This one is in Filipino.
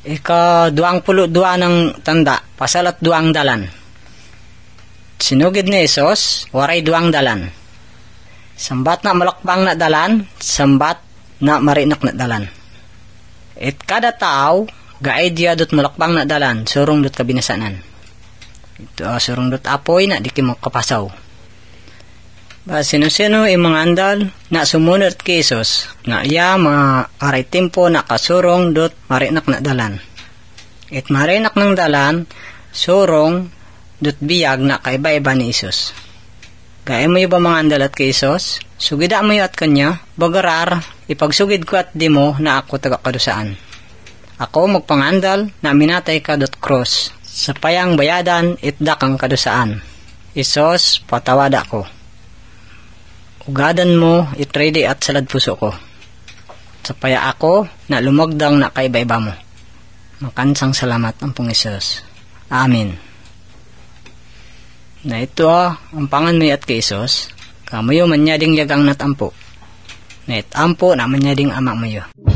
Ika-22 ng tanda, pasalat 2 dalan. Sinugid ni Isos, waray 2 dalan. Sambat na malakbang na dalan, sambat na marinak na dalan. It kada tao, gaidya dot malakbang na dalan, surong dot kabinasanan. Ito surong dot apoy na di kimo kapasaw. Sino-sino imong andal na sumunod kay Isos, nga iya maaray tempo na kasurong dot marinak na dalan. It marinak ng dalan, surong dot biyag na kaiba-iba ni Isos. Gaya mo ba mga andalat kay Isos? Sugida mo at kanya, bagarar, ipagsugid ko at di mo na ako taga-kadusaan. Ako magpangandal na minatay ka dot cross, sa payang bayadan itdak ang kadusaan. Isos, patawada ko. Ugadan mo, itrede at salad puso ko. Sa paya ako, na lumagdang na kaiba-iba mo. Makansang salamat ang pong Isos. Amen. Na ito ang pangan mo at kay Isos, kamuyo manyading yagang natampo. Na itampo na manyading ama mo yo.